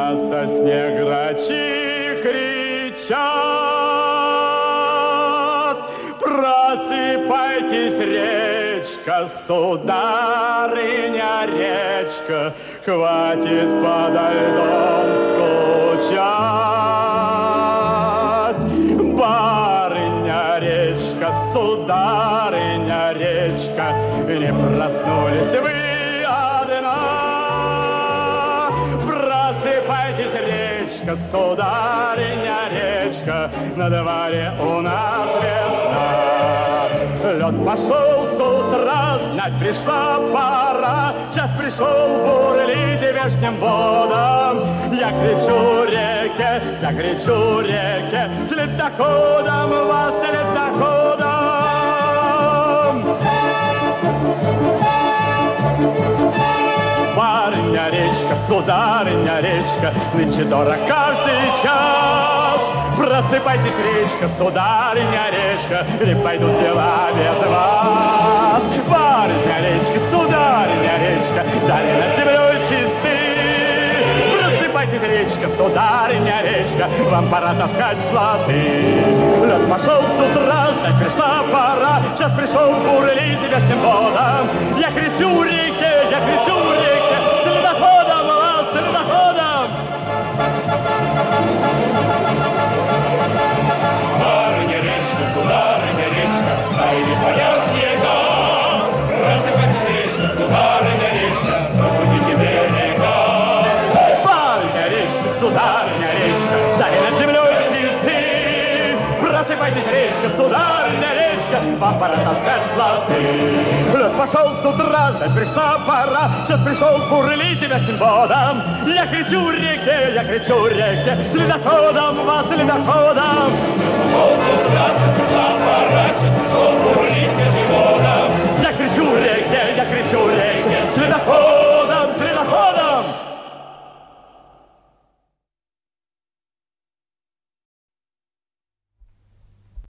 На сосне грачи кричат: просыпайтесь, речка, сударыня, речка, хватит подо льдом скучать. Барыня, речка, сударыня, речка, не проснулись вы одна. Просыпайтесь, речка, сударыня, речка, на дворе у нас весна. Лед пошел с утра, знать пришла пора. Час пришел бурлить вешним водам. Я кричу реке, с ледоходом, вас с ледоходом. Барыня, речка, сударыня, речка, нынче дорог каждый час. Просыпайтесь, речка, сударыня, речка, или пойдут дела без вас. Барыня, речка, сударыня, речка, дали над землей чисты. Просыпайтесь, речка, сударыня, речка, вам пора таскать плоты. Лед пошел с утра, знать пришла пора. Час пришел бурлить вешним водом. Я кричу реке, с ледоходом, вас с ледоходом. Барыня, речка, сударыня, речка, стаяли поля снега. Просыпайтесь, речка, сударыня, речка, разбудите берега. Барыня, речка, сударыня, речка, дали над землей чисты. Просыпайтесь, речка, сударыня, речка, вам пора таскать златы. Лед пошел с утра, знать пришла пора. Сейчас пришел бурлить вешним водом. Я кричу реке, с ледоходом, вас с ледоходом.